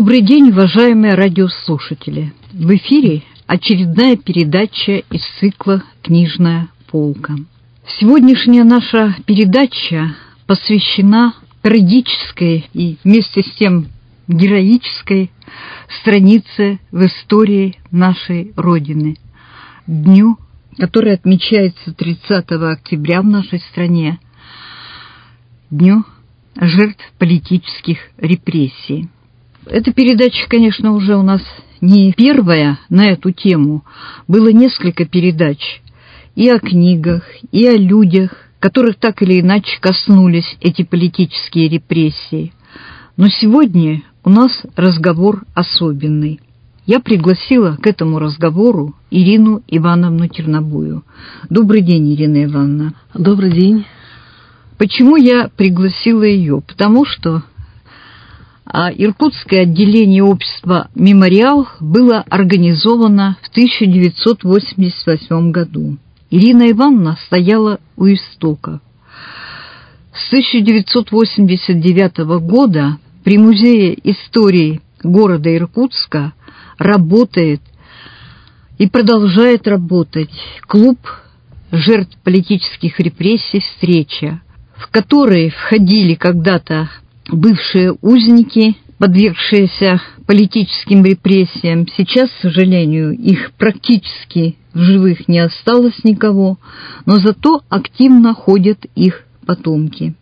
Добрый день, уважаемые радиослушатели! В эфире очередная передача из цикла «Книжная полка». Сегодняшняя наша передача посвящена трагической и вместе с тем героической странице в истории нашей Родины, дню, который отмечается 30 октября в нашей стране, дню жертв политических репрессий. Эта передача, конечно, уже у нас не первая на эту тему. Было несколько передач и о книгах, и о людях, которых так или иначе коснулись эти политические репрессии. Но сегодня у нас разговор особенный. Я пригласила к этому разговору Ирину Ивановну Тернобою. Добрый день, Ирина Ивановна. Добрый день. Почему я пригласила ее? Потому что Иркутское отделение общества «Мемориал» было организовано в 1988 году. Ирина Ивановна стояла у истоков. С 1989 года при Музее истории города Иркутска работает и продолжает работать клуб жертв политических репрессий «Встреча», в который входили когда-то бывшие узники, подвергшиеся политическим репрессиям. Сейчас, к сожалению, их практически в живых не осталось никого, но зато активно ходят их потомки.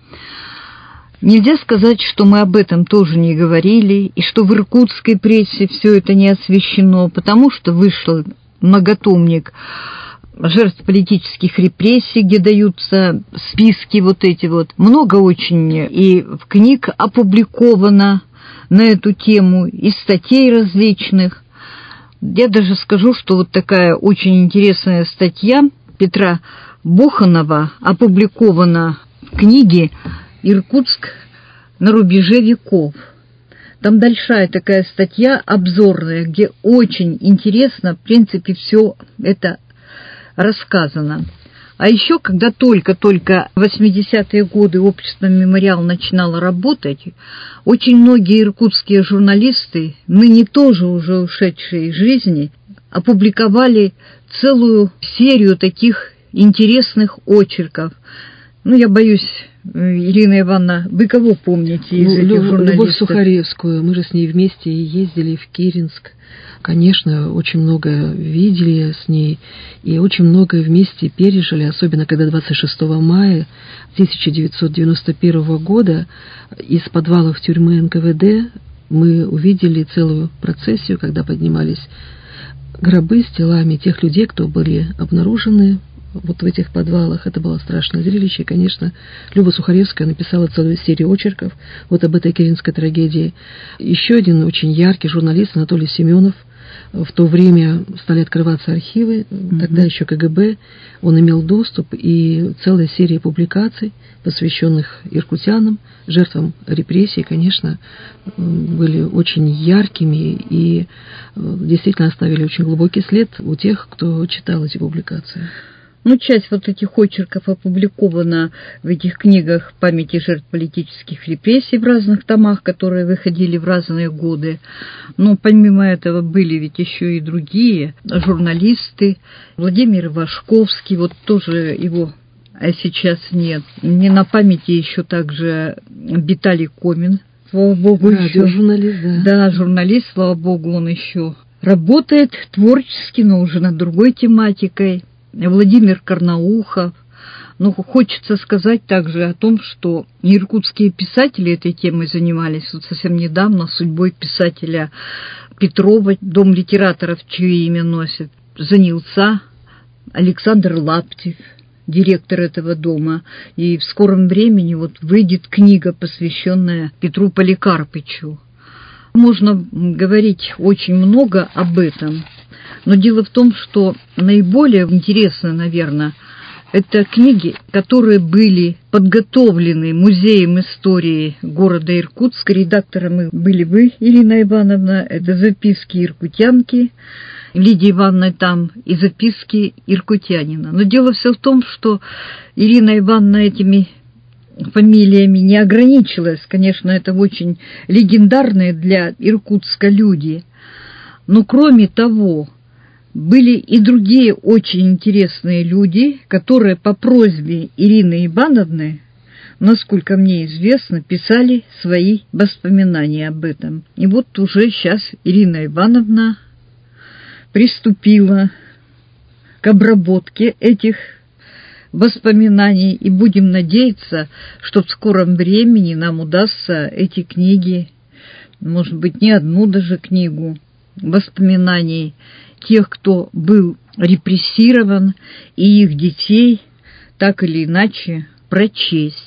Нельзя сказать, что мы об этом тоже не говорили, и что в иркутской прессе все это не освещено, потому что вышел многотомник жертв политических репрессий, где даются списки вот эти вот. Много очень и книг опубликовано на эту тему, и статей различных. Я даже скажу, что вот такая очень интересная статья Петра Буханова опубликована в книге «Иркутск на рубеже веков». Там большая такая статья обзорная, где очень интересно, в принципе, все это рассказано. А еще, когда только-только в 80-е годы общество «Мемориал» начинало работать, очень многие иркутские журналисты, ныне тоже уже ушедшие из жизни, опубликовали целую серию таких интересных очерков. Я боюсь, Ирина Ивановна, вы кого помните из этих журналистов? Любовь Сухаревскую. Мы же с ней вместе ездили в Киренск. Конечно, очень много видели с ней и очень многое вместе пережили, особенно когда 26 мая 1991 года из подвалов тюрьмы НКВД мы увидели целую процессию, когда поднимались гробы с телами тех людей, кто были обнаружены вот в этих подвалах. Это было страшное зрелище. И, конечно, Люба Сухаревская написала целую серию очерков вот об этой киренской трагедии. Еще один очень яркий журналист Анатолий Семенов. В то время стали открываться архивы, тогда еще КГБ, он имел доступ, и целая серия публикаций, посвященных иркутянам, жертвам репрессий, конечно, были очень яркими и действительно оставили очень глубокий след у тех, кто читал эти публикации. Часть вот этих очерков опубликована в этих книгах памяти жертв политических репрессий в разных томах, которые выходили в разные годы. Но помимо этого были ведь еще и другие журналисты. Владимир Вашковский, вот тоже его сейчас нет. Не на памяти еще также Виталий Комин, слава богу, еще. Журналист, да. Да, журналист, слава богу, он еще работает творчески, но уже над другой тематикой. Владимир Карнаухов. Хочется сказать также о том, что иркутские писатели этой темой занимались вот совсем недавно, судьбой писателя Петрова, дом литераторов, чье имя носит, занялся Александр Лаптев, директор этого дома. И в скором времени выйдет книга, посвященная Петру Поликарпычу. Можно говорить очень много об этом. Но дело в том, что наиболее интересно, наверное, это книги, которые были подготовлены Музеем истории города Иркутска. Редактором были вы, Ирина Ивановна. Это записки иркутянки, Лидии Ивановны там, и записки иркутянина. Но дело все в том, что Ирина Ивановна этими фамилиями не ограничилась. Конечно, это очень легендарные для Иркутска люди. Но кроме того, были и другие очень интересные люди, которые по просьбе Ирины Ивановны, насколько мне известно, писали свои воспоминания об этом. И вот уже сейчас Ирина Ивановна приступила к обработке этих воспоминаний, и будем надеяться, что в скором времени нам удастся эти книги, может быть, не одну даже книгу воспоминаний тех, кто был репрессирован, и их детей так или иначе прочесть.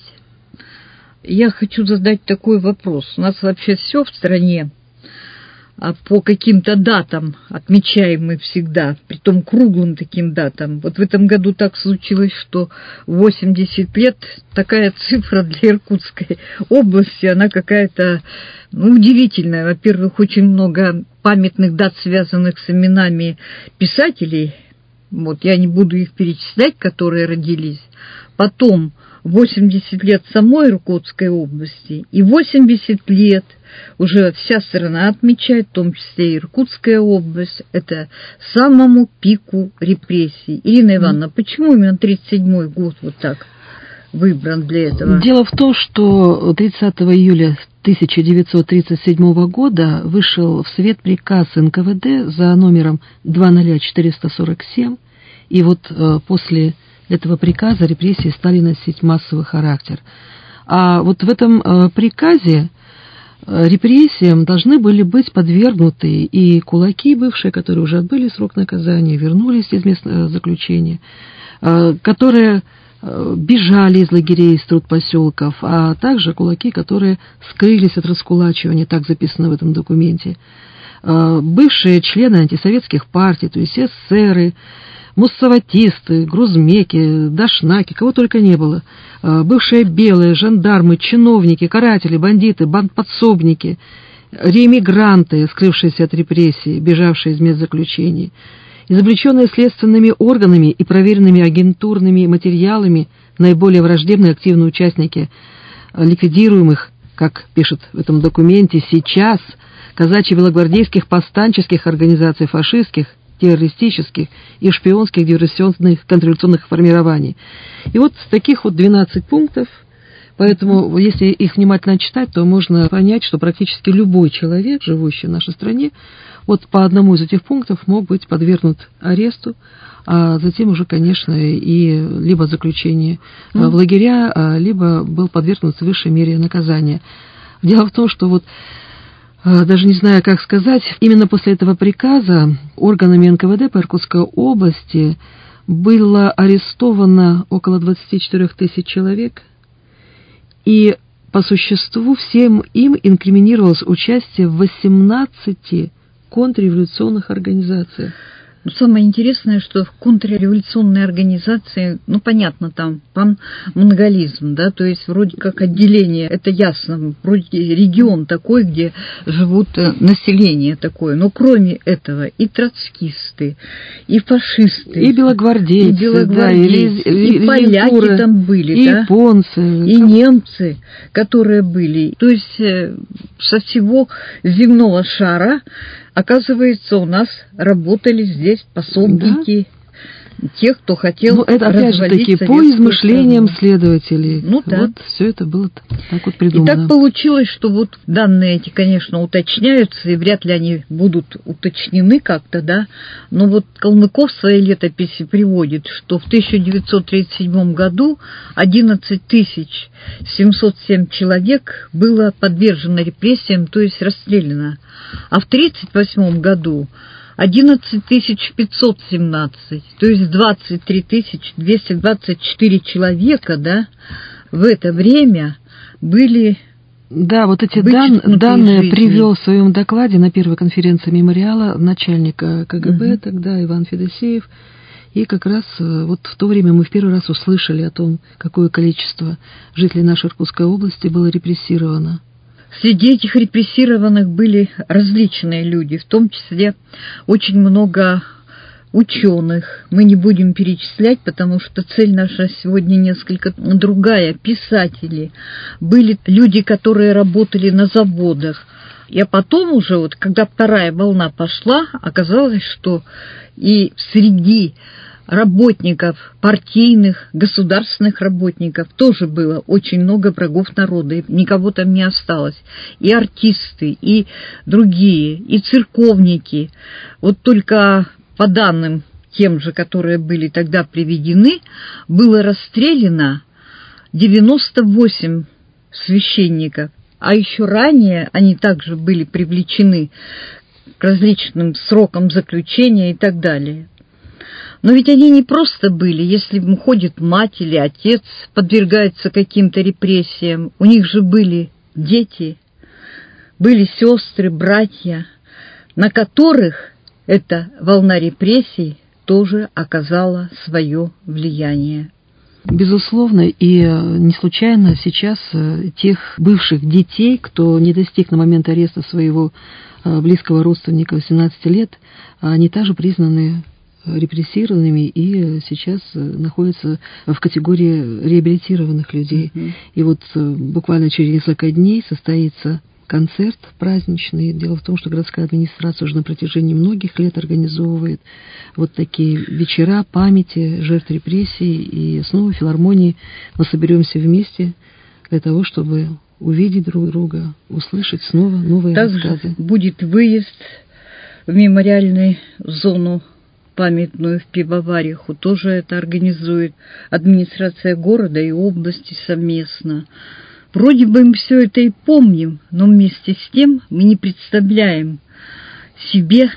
Я хочу задать такой вопрос. У нас вообще все в стране по каким-то датам отмечаем мы всегда, притом круглым таким датам. Вот в этом году так случилось, что 80 лет, такая цифра для Иркутской области, она какая-то удивительная. Во-первых, очень много памятных дат, связанных с именами писателей. Вот, я не буду их перечислять, которые родились. Потом 80 лет самой Иркутской области, и 80 лет уже вся страна отмечает, в том числе и Иркутская область, это самому пику репрессий. Ирина Ивановна, почему именно 1937 год вот так выбран для этого? Дело в том, что 30 июля 1937 года вышел в свет приказ НКВД за номером 20447, и вот после этого приказа репрессии стали носить массовый характер. А вот в этом приказе репрессиям должны были быть подвергнуты и кулаки бывшие, которые уже отбыли срок наказания, вернулись из мест заключения, которые бежали из лагерей, из трудпоселков, а также кулаки, которые скрылись от раскулачивания, так записано в этом документе. Бывшие члены антисоветских партий, то есть эсеры, муссаватисты, грузмеки, дашнаки, кого только не было. Бывшие белые, жандармы, чиновники, каратели, бандиты, бандподсобники, реэмигранты, скрывшиеся от репрессий, бежавшие из мест заключений, изобличенные следственными органами и проверенными агентурными материалами наиболее враждебные активные участники ликвидируемых, как пишет в этом документе, сейчас казачьи-белогвардейских повстанческих организаций, фашистских, террористических и шпионских диверсионных контрреволюционных формирований. И вот таких вот 12 пунктов, поэтому если их внимательно читать, то можно понять, что практически любой человек, живущий в нашей стране, вот по одному из этих пунктов мог быть подвергнут аресту, а затем уже, конечно, и либо заключение в лагеря, либо был подвергнут высшей мере наказания. Дело в том, что вот даже не знаю, как сказать, именно после этого приказа органами НКВД по Иркутской области было арестовано около 24 тысяч человек, и по существу всем им инкриминировалось участие в 18 контрреволюционных организациях. Но самое интересное, что в контрреволюционной организации, понятно, там панмонголизм, да, то есть вроде как отделение, это ясно, вроде регион такой, где живут население такое, но кроме этого и троцкисты, и фашисты, и белогвардейцы, да, и поляки там были, и да, японцы, и немцы, которые были, то есть со всего земного шара, оказывается, у нас работали здесь пособники, да, тех, кто хотел это опять же таки по измышлениям следователей. Да. Вот все это было так вот придумано. И так получилось, что вот данные эти, конечно, уточняются, и вряд ли они будут уточнены как-то, да, но вот Калмыков в своей летописи приводит, что в 1937 году 11 707 человек было подвержено репрессиям, то есть расстреляно, а в 1938 году 11 517, то есть 23 224 человека, да, в это время были... Да, вот эти данные привел в своем докладе на первой конференции мемориала начальник КГБ тогда Иван Федосеев. И как раз вот в то время мы в первый раз услышали о том, какое количество жителей нашей Иркутской области было репрессировано. Среди этих репрессированных были различные люди, в том числе очень много ученых. Мы не будем перечислять, потому что цель наша сегодня несколько другая. Писатели. Были люди, которые работали на заводах. И потом уже, вот, когда вторая волна пошла, оказалось, что и среди работников, партийных, государственных работников тоже было очень много врагов народа, и никого там не осталось. И артисты, и другие, и церковники. Вот только по данным тем же, которые были тогда приведены, было расстреляно 98 священников. А еще ранее они также были привлечены к различным срокам заключения и так далее. Но ведь они не просто были, если уходит мать или отец, подвергается каким-то репрессиям. У них же были дети, были сестры, братья, на которых эта волна репрессий тоже оказала свое влияние. Безусловно, и не случайно сейчас тех бывших детей, кто не достиг на момент ареста своего близкого родственника 18 лет, они также признаны репрессированными и сейчас находятся в категории реабилитированных людей. И вот буквально через несколько дней состоится концерт праздничный. Дело в том, что городская администрация уже на протяжении многих лет организовывает вот такие вечера памяти жертв репрессий, и снова в филармонии мы соберемся вместе для того, чтобы увидеть друг друга, услышать снова новые рассказы. Будет выезд в мемориальную зону памятную в Пивовариху. Тоже это организует администрация города и области совместно. Вроде бы мы все это и помним, но вместе с тем мы не представляем себе,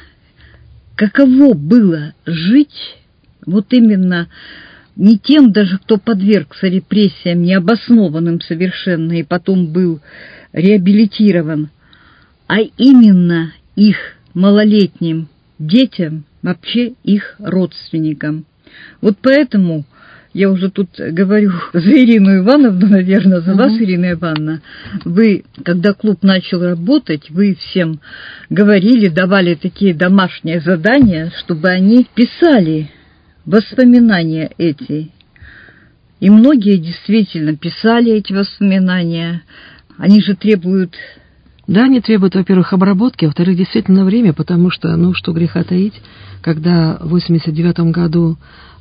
каково было жить вот именно не тем даже, кто подвергся репрессиям, необоснованным совершенно, и потом был реабилитирован, а именно их малолетним детям, вообще их родственникам. Вот поэтому я уже тут говорю за Ирину Ивановну, наверное, за вас, Ирина Ивановна. Вы, когда клуб начал работать, вы всем говорили, давали такие домашние задания, чтобы они писали воспоминания эти. И многие действительно писали эти воспоминания. Они же требуют... Да, они требуют, во-первых, обработки, а во-вторых, действительно время, потому что, ну, что греха таить, когда в 1989 году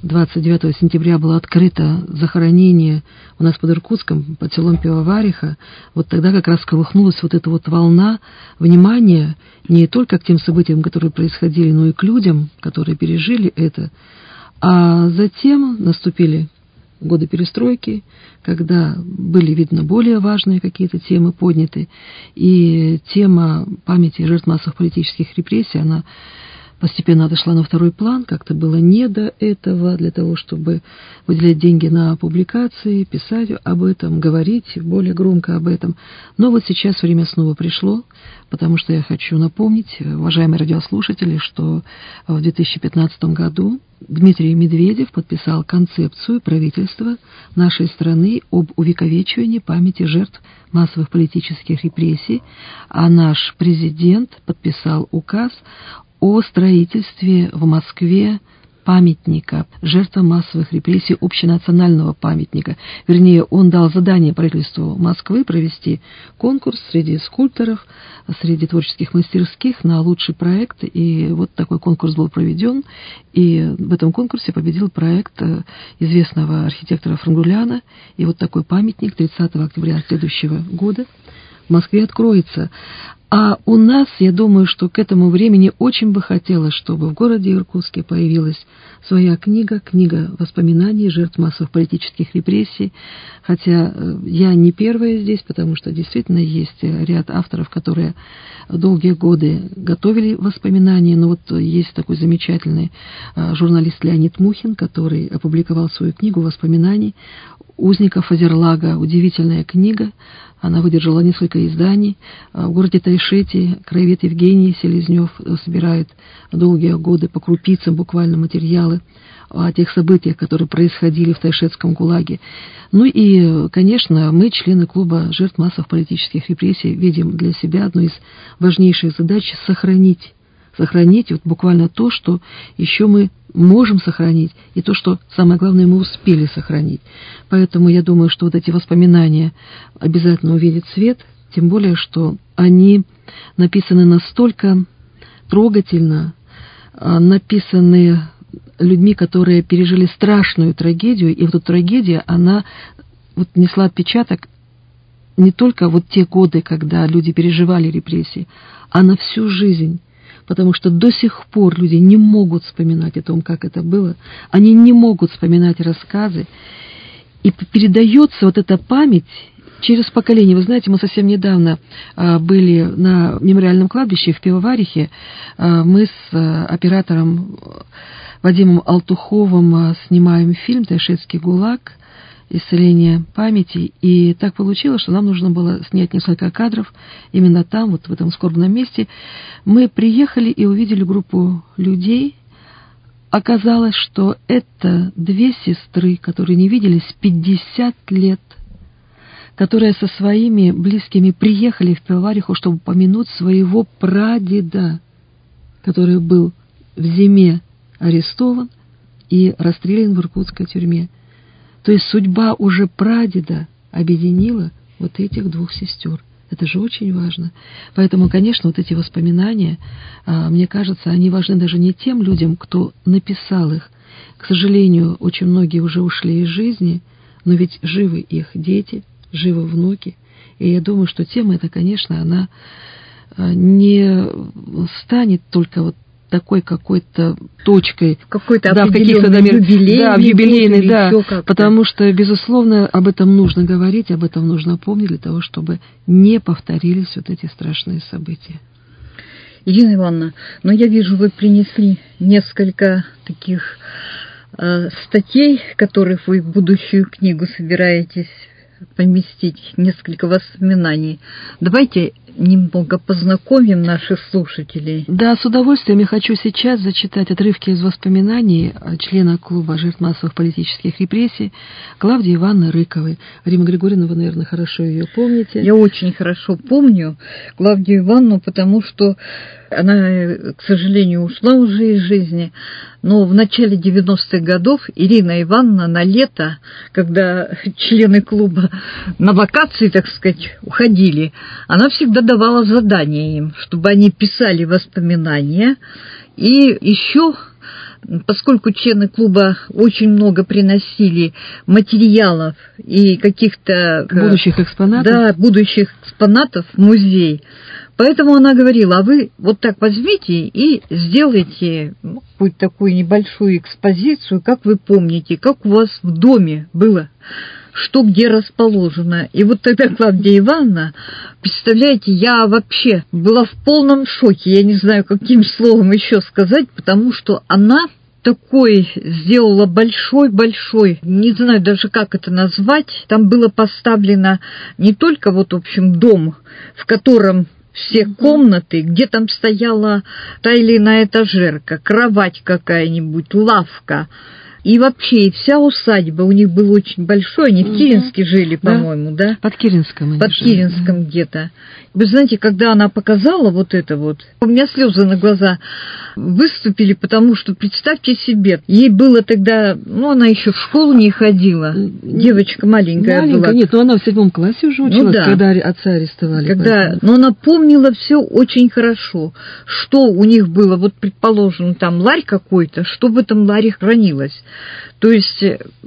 29 сентября было открыто захоронение у нас под Иркутском, под селом Пивовариха, вот тогда как раз колыхнулась вот эта вот волна внимания не только к тем событиям, которые происходили, но и к людям, которые пережили это. А затем наступили годы перестройки, когда были, видно, более важные какие-то темы подняты, и тема памяти жертв массовых политических репрессий, она постепенно отошла на второй план, как-то было не до этого, для того, чтобы выделять деньги на публикации, писать об этом, говорить более громко об этом. Но вот сейчас время снова пришло, потому что я хочу напомнить, уважаемые радиослушатели, что в 2015 году Дмитрий Медведев подписал концепцию правительства нашей страны об увековечивании памяти жертв массовых политических репрессий, а наш президент подписал указ о строительстве в Москве памятника жертвам массовых репрессий, общенационального памятника. Вернее, он дал задание правительству Москвы провести конкурс среди скульпторов, среди творческих мастерских на лучший проект. И вот такой конкурс был проведен. И в этом конкурсе победил проект известного архитектора Франгуляна. И вот такой памятник 30 октября следующего года в Москве откроется. А у нас, я думаю, что к этому времени очень бы хотелось, чтобы в городе Иркутске появилась своя книга воспоминаний жертв массовых политических репрессий. Хотя я не первая здесь, потому что действительно есть ряд авторов, которые долгие годы готовили воспоминания. Но вот есть такой замечательный журналист Леонид Мухин, который опубликовал свою книгу воспоминаний узников Азерлага. Удивительная книга. Она выдержала несколько изданий. В городе Тайшете краевед Евгений Селезнев собирает долгие годы по крупицам буквально материалы о тех событиях, которые происходили в Тайшетском ГУЛАГе. Ну и, конечно, мы, члены клуба жертв массовых политических репрессий, видим для себя одну из важнейших задач — сохранить сохранить вот буквально то, что еще мы можем сохранить, и то, что, самое главное, мы успели сохранить. Поэтому я думаю, что вот эти воспоминания обязательно увидят свет, тем более, что они написаны настолько трогательно, написаны людьми, которые пережили страшную трагедию, и вот эта трагедия, она вот несла отпечаток не только вот те годы, когда люди переживали репрессии, а на всю жизнь. Потому что до сих пор люди не могут вспоминать о том, как это было, они не могут вспоминать рассказы, и передается вот эта память через поколение. Вы знаете, мы совсем недавно были на мемориальном кладбище в Пивоварихе. Мы с оператором Вадимом Алтуховым снимаем фильм «Тайшетский ГУЛАГ. Исцеление памяти». И так получилось, что нам нужно было снять несколько кадров именно там, вот в этом скорбном месте. Мы приехали и увидели группу людей. Оказалось, что это две сестры, которые не виделись 50 лет, которые со своими близкими приехали в Пивовариху, чтобы помянуть своего прадеда, который был в зиме арестован и расстрелян в иркутской тюрьме. То есть судьба уже прадеда объединила вот этих двух сестер. Это же очень важно. Поэтому, конечно, вот эти воспоминания, мне кажется, они важны даже не тем людям, кто написал их. К сожалению, очень многие уже ушли из жизни, но ведь живы их дети, живы внуки. И я думаю, что тема эта, конечно, она не станет только вот такой какой-то точкой, какой-то да, в каких-то юбилейной, да, как-то. Потому что, безусловно, об этом нужно говорить, об этом нужно помнить для того, чтобы не повторились вот эти страшные события. Ирина Ивановна, но я вижу, вы принесли несколько таких статей, которых вы в будущую книгу собираетесь поместить, несколько воспоминаний. Давайте немного познакомим наших слушателей. Да, с удовольствием. Я хочу сейчас зачитать отрывки из воспоминаний члена клуба жертв массовых политических репрессий Клавдии Ивановны Рыковой. Римма Григорьевна, вы, наверное, хорошо ее помните. Я очень хорошо помню Клавдию Ивановну, потому что она, к сожалению, ушла уже из жизни, но в начале 90-х годов Ирина Ивановна на лето, когда члены клуба на вакации, так сказать, уходили, она всегда давала задания им, чтобы они писали воспоминания. И еще, поскольку члены клуба очень много приносили материалов и каких-то будущих экспонатов, да, будущих экспонатов в музей, поэтому она говорила: а вы вот так возьмите и сделайте какую-то такую небольшую экспозицию, как вы помните, как у вас в доме было, что где расположено. И вот тогда Клавдия Ивановна, представляете, я вообще была в полном шоке, я не знаю, каким словом еще сказать, потому что она такой сделала большой, не знаю даже, как это назвать, там было поставлено не только вот, в общем, дом, в котором все комнаты, где там стояла та или иная этажерка, кровать какая-нибудь, лавка. И вообще, и вся усадьба у них была очень большой, они в Киринске жили, по-моему, да? Под Киринском. Под Киринском где-то. Вы знаете, когда она показала вот это вот, у меня слезы на глаза выступили, потому что, представьте себе, ей было тогда, она еще в школу не ходила, девочка маленькая была. Нет, но она в 7 классе уже училась, да, когда отца арестовали. Но она помнила все очень хорошо, что у них было, вот, предположим, там ларь какой-то, что в этом ларе хранилось. То есть,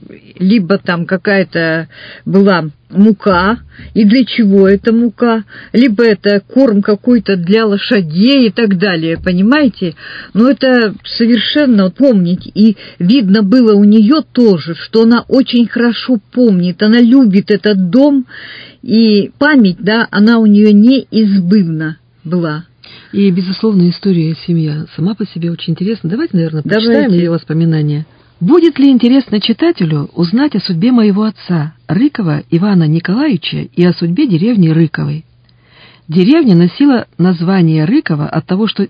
либо там какая-то была мука, и для чего эта мука, либо это корм какой-то для лошадей и так далее, понимаете? Но это совершенно помнить, и видно было у нее тоже, что она очень хорошо помнит, она любит этот дом, и память, да, она у нее неизбывна была. И, безусловно, история семьи сама по себе очень интересна. Давайте, наверное, почитаем ее воспоминания. Будет ли интересно читателю узнать о судьбе моего отца, Рыкова Ивана Николаевича, и о судьбе деревни Рыковой? Деревня носила название Рыкова от того, что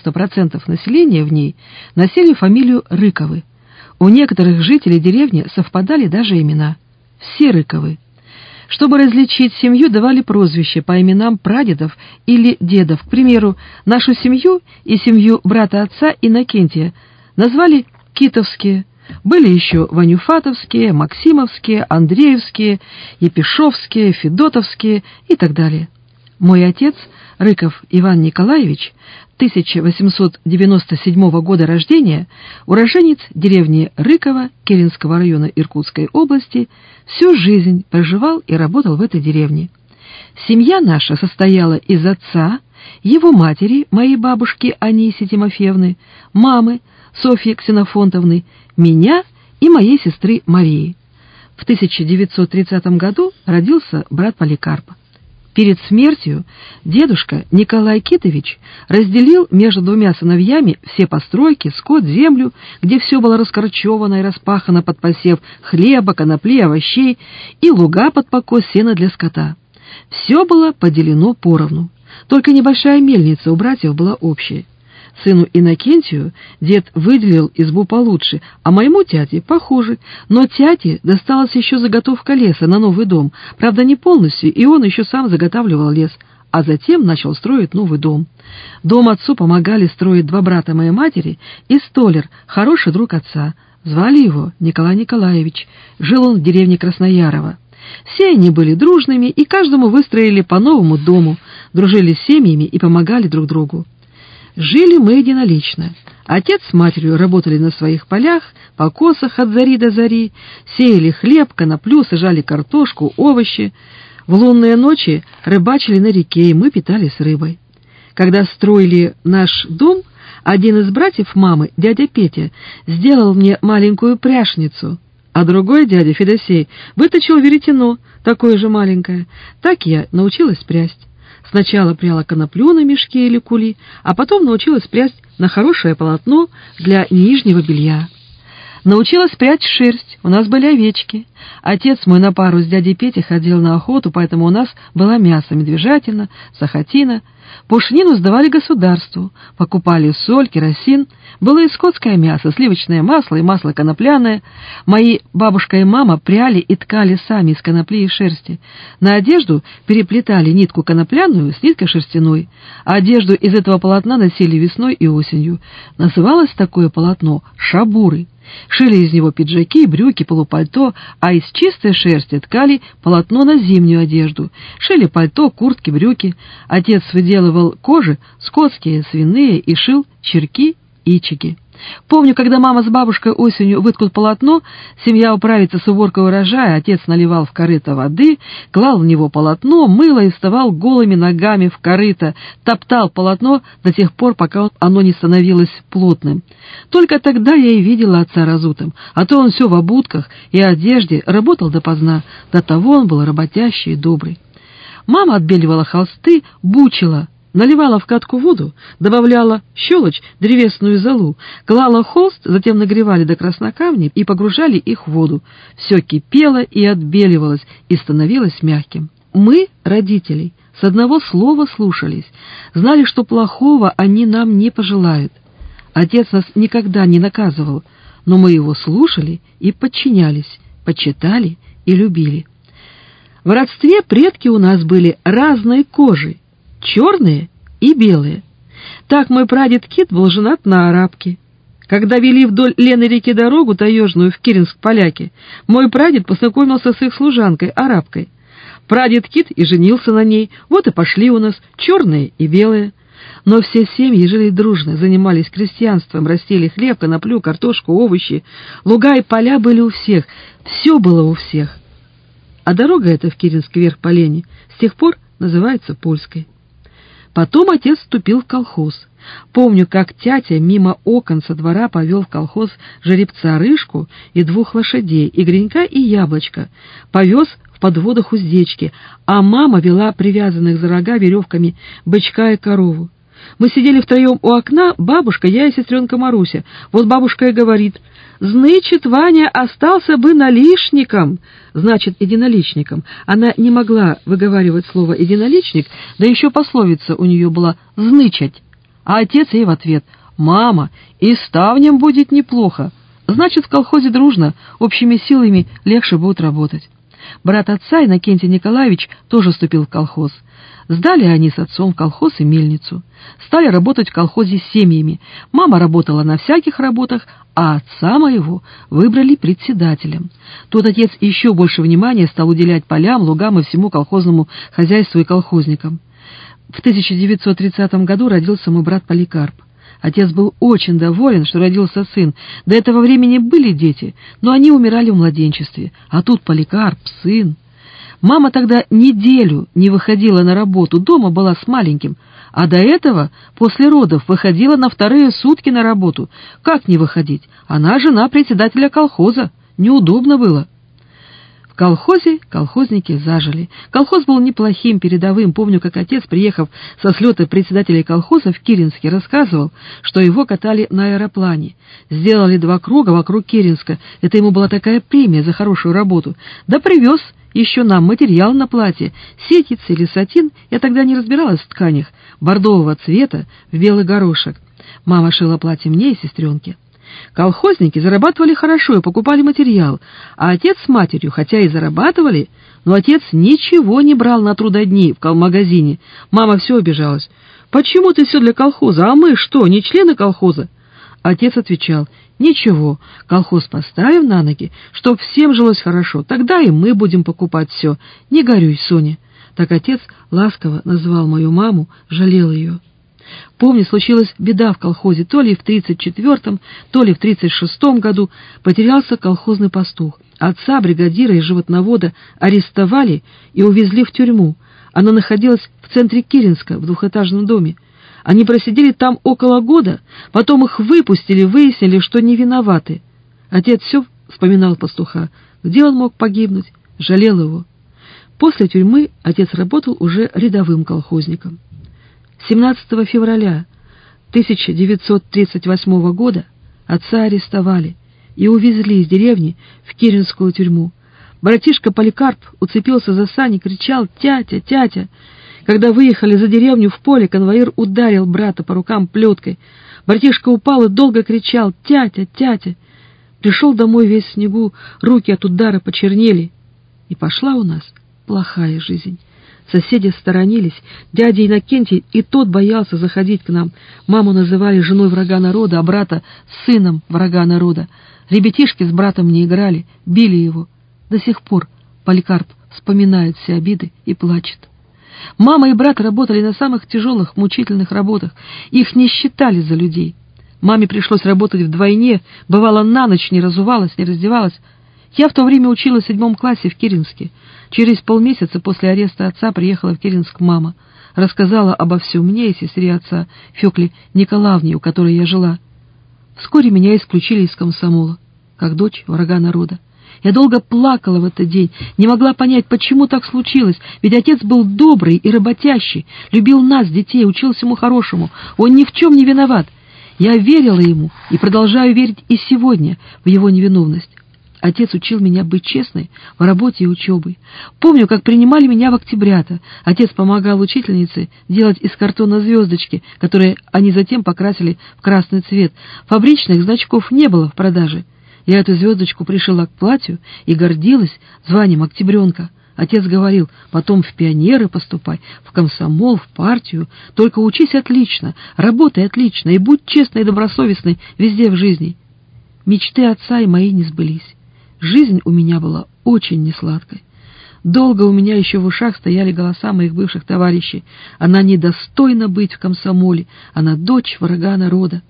90% населения в ней носили фамилию Рыковы. У некоторых жителей деревни совпадали даже имена. Все Рыковы. Чтобы различить семью, давали прозвища по именам прадедов или дедов. К примеру, нашу семью и семью брата отца Иннокентия назвали Китовские. Были еще Ванюфатовские, Максимовские, Андреевские, Епишовские, Федотовские и так далее. Мой отец, Рыков Иван Николаевич, 1897 года рождения, уроженец деревни Рыково Керенского района Иркутской области, всю жизнь проживал и работал в этой деревне. Семья наша состояла из отца, его матери, моей бабушки Анисии Тимофеевны, мамы Софьи Ксенофонтовны, меня и моей сестры Марии. В 1930 году родился брат Поликарп. Перед смертью дедушка Николай Китович разделил между двумя сыновьями все постройки, скот, землю, где все было раскорчевано и распахано под посев хлеба, конопли, овощей и луга под покос сена для скота. Все было поделено поровну. Только небольшая мельница у братьев была общая. Сыну Иннокентию дед выделил избу получше, а моему тяте похуже, но тяте досталась еще заготовка леса на новый дом, правда не полностью, и он еще сам заготавливал лес, а затем начал строить новый дом. Дом отцу помогали строить два брата моей матери и столяр, хороший друг отца. Звали его Николай Николаевич, жил он в деревне Красноярово. Все они были дружными, и каждому выстроили по новому дому, дружили с семьями и помогали друг другу. Жили мы единолично. Отец с матерью работали на своих полях, покосах от зари до зари, сеяли хлеб, коноплю, сажали картошку, овощи. В лунные ночи рыбачили на реке, и мы питались рыбой. Когда строили наш дом, один из братьев мамы, дядя Петя, сделал мне маленькую пряжницу, а другой дядя Федосей выточил веретено, такое же маленькое. Так я научилась прясть. Сначала пряла коноплю на мешке или кули, а потом научилась прясть на хорошее полотно для нижнего белья. Научилась прядь шерсть, у нас были овечки. Отец мой на пару с дядей Петей ходил на охоту, поэтому у нас было мясо, медвежатина, сахатина. Пушнину сдавали государству, покупали соль, керосин. Было и скотское мясо, сливочное масло и масло конопляное. Мои бабушка и мама пряли и ткали сами из конопли и шерсти. На одежду переплетали нитку конопляную с ниткой шерстяной, а одежду из этого полотна носили весной и осенью. Называлось такое полотно шабуры. Шили из него пиджаки, брюки, полупальто, а из чистой шерсти ткали полотно на зимнюю одежду. Шили пальто, куртки, брюки. Отец выделывал кожи, скотские, свиные, и шил черки и чеки. Помню, когда мама с бабушкой осенью выткут полотно, семья управится с уборкой урожая, отец наливал в корыто воды, клал в него полотно, мыло и вставал голыми ногами в корыто, топтал полотно до тех пор, пока оно не становилось плотным. Только тогда я и видела отца разутым, а то он все в обутках и одежде работал допоздна, до того он был работящий и добрый. Мама отбеливала холсты, бучила, наливала в катку воду, добавляла щелочь, древесную золу, клала холст, затем нагревали до краснокамня и погружали их в воду. Все кипело и отбеливалось, и становилось мягким. Мы, родителей, с одного слова слушались, знали, что плохого они нам не пожелают. Отец нас никогда не наказывал, но мы его слушали и подчинялись, почитали и любили. В родстве предки у нас были разной кожи, черные и белые. Так мой прадед Кит был женат на арабке. Когда вели вдоль Лены реки дорогу таежную в Киренск-Поляки, мой прадед познакомился с их служанкой, арабкой. Прадед Кит и женился на ней, вот и пошли у нас черные и белые. Но все семьи жили дружно, занимались крестьянством, растили хлеб, коноплю, картошку, овощи. Луга и поля были у всех, все было у всех. А дорога эта в Киренск вверх по Лене с тех пор называется Польской. Потом отец вступил в колхоз. Помню, как тятя мимо окон со двора повел в колхоз жеребца Рыжку и 2 лошадей, и Гринька, и Яблочко. Повез в подводах уздечки, а мама вела привязанных за рога веревками бычка и корову. Мы сидели втроем у окна, бабушка, я и сестренка Маруся. Вот бабушка и говорит: «Значит, Ваня остался бы налишником», значит, единоличником. Она не могла выговаривать слово «единоличник», да еще пословица у нее была «знычать». А отец ей в ответ: «Мама, и ставням будет неплохо. Значит, в колхозе дружно, общими силами легче будет работать». Брат отца, Иннокентий Николаевич, тоже вступил в колхоз. Сдали они с отцом колхоз и мельницу. Стали работать в колхозе с семьями. Мама работала на всяких работах, а отца моего выбрали председателем. Тут отец еще больше внимания стал уделять полям, лугам и всему колхозному хозяйству и колхозникам. В 1930 году родился мой брат Поликарп. Отец был очень доволен, что родился сын. До этого времени были дети, но они умирали в младенчестве. А тут Поликарп, сын. Мама тогда неделю не выходила на работу, дома была с маленьким, а до этого, после родов, выходила на вторые сутки на работу. Как не выходить? Она жена председателя колхоза. Неудобно было. В колхозе колхозники зажили. Колхоз был неплохим, передовым. Помню, как отец, приехав со слета председателей колхоза в Киренске, рассказывал, что его катали на аэроплане. Сделали 2 круга вокруг Киренска. Это ему была такая премия за хорошую работу. Да привез еще нам материал на платье, сетица или сатин, я тогда не разбиралась в тканях, бордового цвета в белый горошек. Мама шила платье мне и сестренке. Колхозники зарабатывали хорошо и покупали материал, а отец с матерью, хотя и зарабатывали, но отец ничего не брал на трудодни в магазине. Мама все обижалась. «Почему ты все для колхоза? А мы что, не члены колхоза?» Отец отвечал: «Ничего, колхоз поставим на ноги, чтоб всем жилось хорошо, тогда и мы будем покупать все. Не горюй, Соня». Так отец ласково называл мою маму, жалел ее. Помню, случилась беда в колхозе, то ли в 34-м, то ли в 36-м году потерялся колхозный пастух. Отца, бригадира и животновода арестовали и увезли в тюрьму. Она находилась в центре Киренска, в 2-этажном доме. Они просидели там около года, потом их выпустили, выяснили, что не виноваты. Отец все вспоминал пастуха, где он мог погибнуть, жалел его. После тюрьмы отец работал уже рядовым колхозником. 17 февраля 1938 года отца арестовали и увезли из деревни в Киренскую тюрьму. Братишка Поликарп уцепился за сани, кричал: «Тятя, тятя!» Когда выехали за деревню в поле, конвоир ударил брата по рукам плеткой. Братишка упал и долго кричал: «Тятя, тятя!» Пришел домой весь в снегу, руки от удара почернели. И пошла у нас плохая жизнь. Соседи сторонились, дядя Иннокентий и тот боялся заходить к нам. Маму называли женой врага народа, а брата — сыном врага народа. Ребятишки с братом не играли, били его. До сих пор Поликарп вспоминает все обиды и плачет. Мама и брат работали на самых тяжелых, мучительных работах. Их не считали за людей. Маме пришлось работать вдвойне, бывало, на ночь не разувалась, не раздевалась. Я в то время училась в 7 классе в Киренске. Через полмесяца после ареста отца приехала в Киренск мама. Рассказала обо всем мне и сестре отца, Фёкле Николаевне, у которой я жила. Вскоре меня исключили из комсомола, как дочь врага народа. Я долго плакала в этот день, не могла понять, почему так случилось, ведь отец был добрый и работящий, любил нас, детей, учил всему хорошему, он ни в чем не виноват. Я верила ему и продолжаю верить и сегодня в его невиновность. Отец учил меня быть честной в работе и учебе. Помню, как принимали меня в октябрята. Отец помогал учительнице делать из картона звездочки, которые они затем покрасили в красный цвет. Фабричных значков не было в продаже. Я эту звездочку пришила к платью и гордилась званием октябренка. Отец говорил: потом в пионеры поступай, в комсомол, в партию. Только учись отлично, работай отлично и будь честной и добросовестной везде в жизни. Мечты отца и мои не сбылись. Жизнь у меня была очень несладкой. Долго у меня еще в ушах стояли голоса моих бывших товарищей. Она недостойна быть в комсомоле, она дочь врага народа.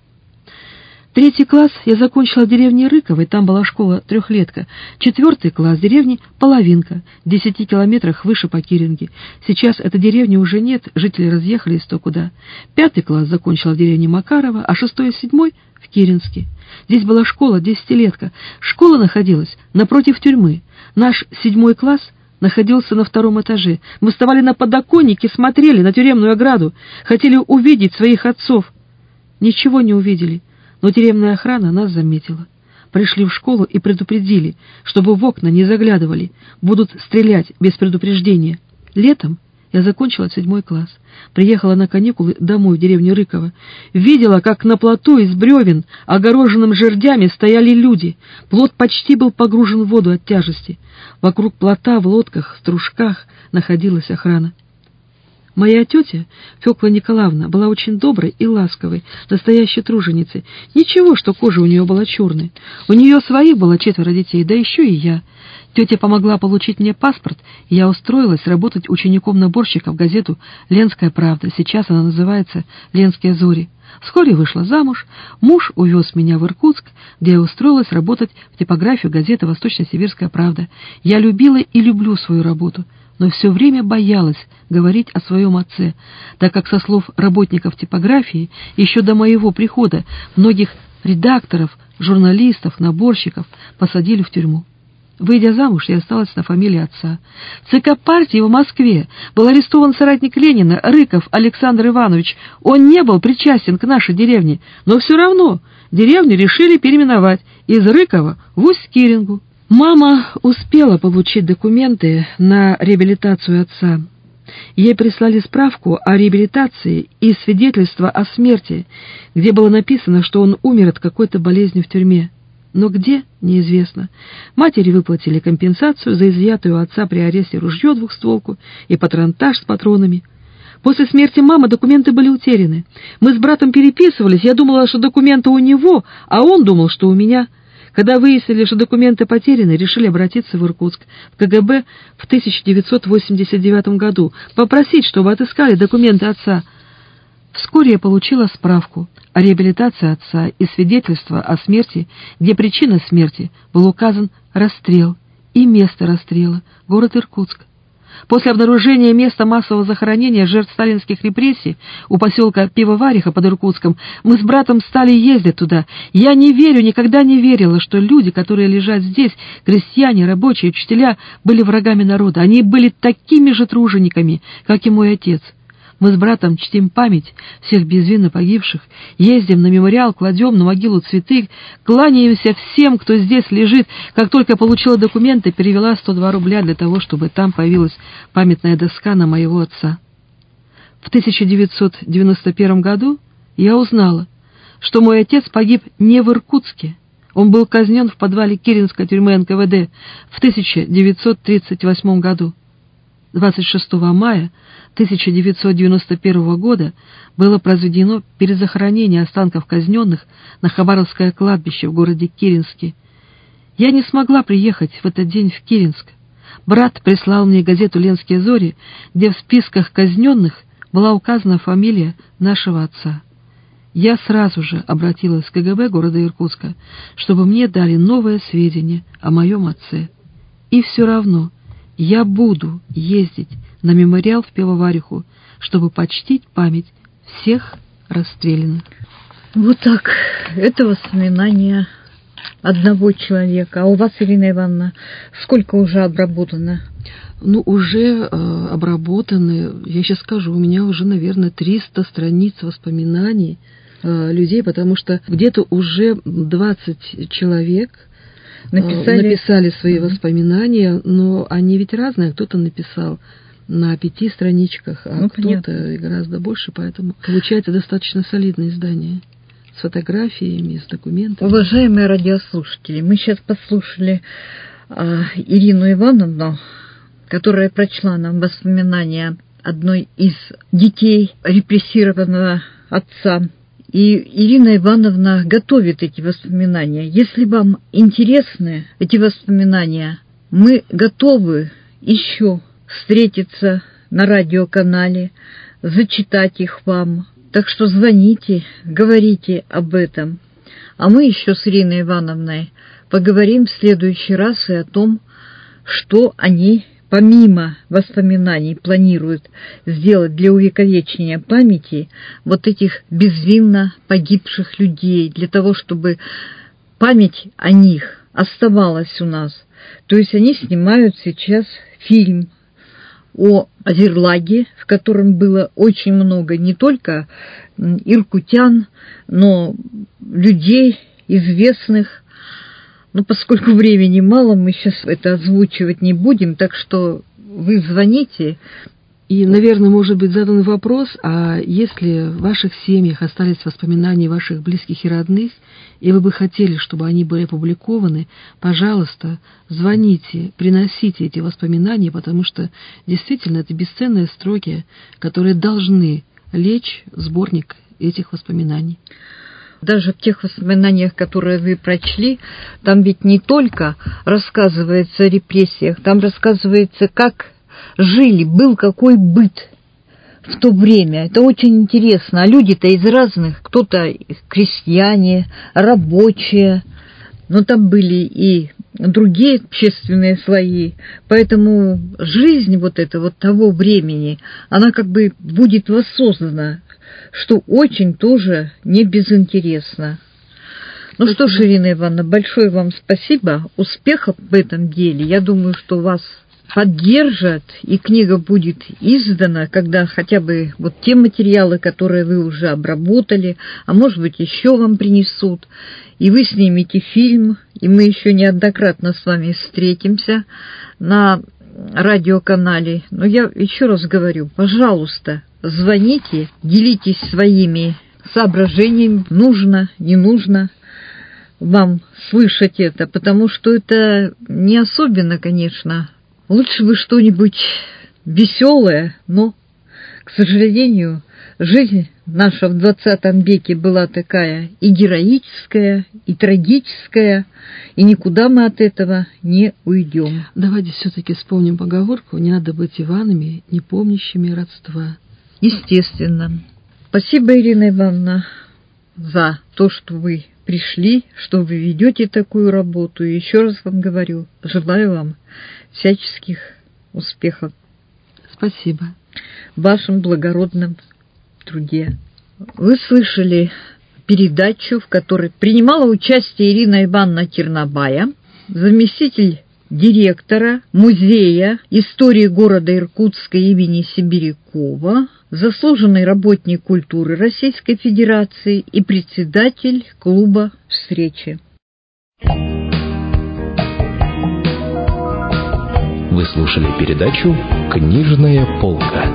3 класс я закончила в деревне Рыковой, там была школа-трехлетка. 4 класс в деревне Половинка, в 10 километрах выше по Киренге. Сейчас этой деревни уже нет, жители разъехались то куда. 5 класс закончила в деревне Макарова, а 6 и 7 в Киренске. Здесь была школа, 10-летка. Школа находилась напротив тюрьмы. Наш 7 класс находился на 2 этаже. Мы вставали на подоконнике, смотрели на тюремную ограду, хотели увидеть своих отцов. Ничего не увидели. Но тюремная охрана нас заметила. Пришли в школу и предупредили, чтобы в окна не заглядывали, будут стрелять без предупреждения. Летом Я закончила 7 класс. Приехала на каникулы домой в деревню Рыково. Видела, как на плоту из бревен, огороженным жердями, стояли люди. Плот почти был погружен в воду от тяжести. Вокруг плота в лодках, стружках находилась охрана. Моя тетя, Фёкла Николаевна, была очень доброй и ласковой, настоящей труженицей. Ничего, что кожа у нее была черной. У нее своих было 4 детей, да еще и я. Тетя помогла получить мне паспорт, и я устроилась работать учеником-наборщиком в газету «Ленская правда». Сейчас она называется «Ленские зори». Вскоре вышла замуж, муж увез меня в Иркутск, где я устроилась работать в типографию газеты «Восточно-Сибирская правда». Я любила и люблю свою работу, но все время боялась говорить о своем отце, так как, со слов работников типографии, еще до моего прихода многих редакторов, журналистов, наборщиков посадили в тюрьму. Выйдя замуж, я осталась на фамилии отца. В ЦК партии в Москве был арестован соратник Ленина Рыков Александр Иванович. Он не был причастен к нашей деревне, но все равно деревню решили переименовать из Рыкова в Усть-Кирингу. Мама успела получить документы на реабилитацию отца. Ей прислали справку о реабилитации и свидетельство о смерти, где было написано, что он умер от какой-то болезни в тюрьме. Но где — неизвестно. Матери выплатили компенсацию за изъятую у отца при аресте ружье двухстволку и патронтаж с патронами. После смерти мамы документы были утеряны. Мы с братом переписывались, я думала, что документы у него, а он думал, что у меня. Когда выяснили, что документы потеряны, решили обратиться в Иркутск, в КГБ в 1989 году, попросить, чтобы отыскали документы отца. Вскоре я получила справку о реабилитации отца и свидетельство о смерти, где причиной смерти был указан расстрел и место расстрела — город Иркутск. После обнаружения места массового захоронения жертв сталинских репрессий у поселка Пивовариха под Иркутском мы с братом стали ездить туда. Я не верю, никогда не верила, что люди, которые лежат здесь, крестьяне, рабочие, учителя, были врагами народа. Они были такими же тружениками, как и мой отец. Мы с братом чтим память всех безвинно погибших, ездим на мемориал, кладем на могилу цветы, кланяемся всем, кто здесь лежит. Как только получила документы, перевела 102 рубля для того, чтобы там появилась памятная доска на моего отца. В 1991 году я узнала, что мой отец погиб не в Иркутске. Он был казнен в подвале Киренской тюрьмы НКВД в 1938 году. 26 мая 1991 года было произведено перезахоронение останков казненных на Хабаровское кладбище в городе Киренске. Я не смогла приехать в этот день в Киренск. Брат прислал мне газету «Ленские зори», где в списках казненных была указана фамилия нашего отца. Я сразу же обратилась в КГБ города Иркутска, чтобы мне дали новые сведения о моем отце. И все равно я буду ездить на мемориал в Пивовариху, чтобы почтить память всех расстрелянных. Вот так. Это воспоминания одного человека. А у вас, Ирина Ивановна, сколько уже обработано? Ну, уже обработаны, я сейчас скажу, у меня уже, наверное, 300 страниц воспоминаний людей, потому что где-то уже 20 человек написали свои воспоминания, но они ведь разные. Кто-то написал на 5 страничках, а кто-то гораздо больше, поэтому получается достаточно солидное издание с фотографиями, с документами. Уважаемые радиослушатели, мы сейчас послушали Ирину Ивановну, которая прочла нам воспоминания одной из детей репрессированного отца. И Ирина Ивановна готовит эти воспоминания. Если вам интересны эти воспоминания, мы готовы еще встретиться на радиоканале, зачитать их вам. Так что звоните, говорите об этом. А мы еще с Ириной Ивановной поговорим в следующий раз и о том, что они помимо воспоминаний планируют сделать для увековечения памяти вот этих безвинно погибших людей, для того, чтобы память о них оставалась у нас. То есть они снимают сейчас фильм о Азерлаге, в котором было очень много не только иркутян, но людей известных. Но поскольку времени мало, мы сейчас это озвучивать не будем, так что вы звоните И, наверное, может быть задан вопрос, а если в ваших семьях остались воспоминания ваших близких и родных, и вы бы хотели, чтобы они были опубликованы, пожалуйста, звоните, приносите эти воспоминания, потому что действительно это бесценные строки, которые должны лечь в сборник этих воспоминаний. Даже в тех воспоминаниях, которые вы прочли, там ведь не только рассказывается о репрессиях, там рассказывается, как жили, был какой быт в то время. Это очень интересно. А люди-то из разных, кто-то крестьяне, рабочие, но там были и другие общественные слои. Поэтому жизнь вот эта вот того времени, она как бы будет воссоздана, что очень тоже не безинтересно. Ну что ж, Ирина Ивановна, большое вам спасибо. Успехов в этом деле. Я думаю, что вас поддержат, и книга будет издана, когда хотя бы вот те материалы, которые вы уже обработали, а может быть еще вам принесут, и вы снимете фильм, и мы еще неоднократно с вами встретимся на радиоканале. Но я еще раз говорю, пожалуйста, звоните, делитесь своими соображениями, нужно, не нужно вам слышать это, потому что это не особенно, конечно. Лучше бы что-нибудь веселое, но, к сожалению, жизнь наша в 20 веке была такая и героическая, и трагическая, и никуда мы от этого не уйдем. Давайте все-таки вспомним поговорку: не надо быть Иванами, не помнящими родства. Естественно. Спасибо, Ирина Ивановна, за то, что вы пришли, что вы ведете такую работу. И еще раз вам говорю, желаю вам всяческих успехов. Спасибо. В вашем благородном труде. Вы слышали передачу, в которой принимала участие Ирина Ивановна Тернобая, заместитель директора Музея истории города Иркутска имени Сибирякова, заслуженный работник культуры Российской Федерации и председатель клуба «Встречи». Вы слушали передачу «Книжная полка».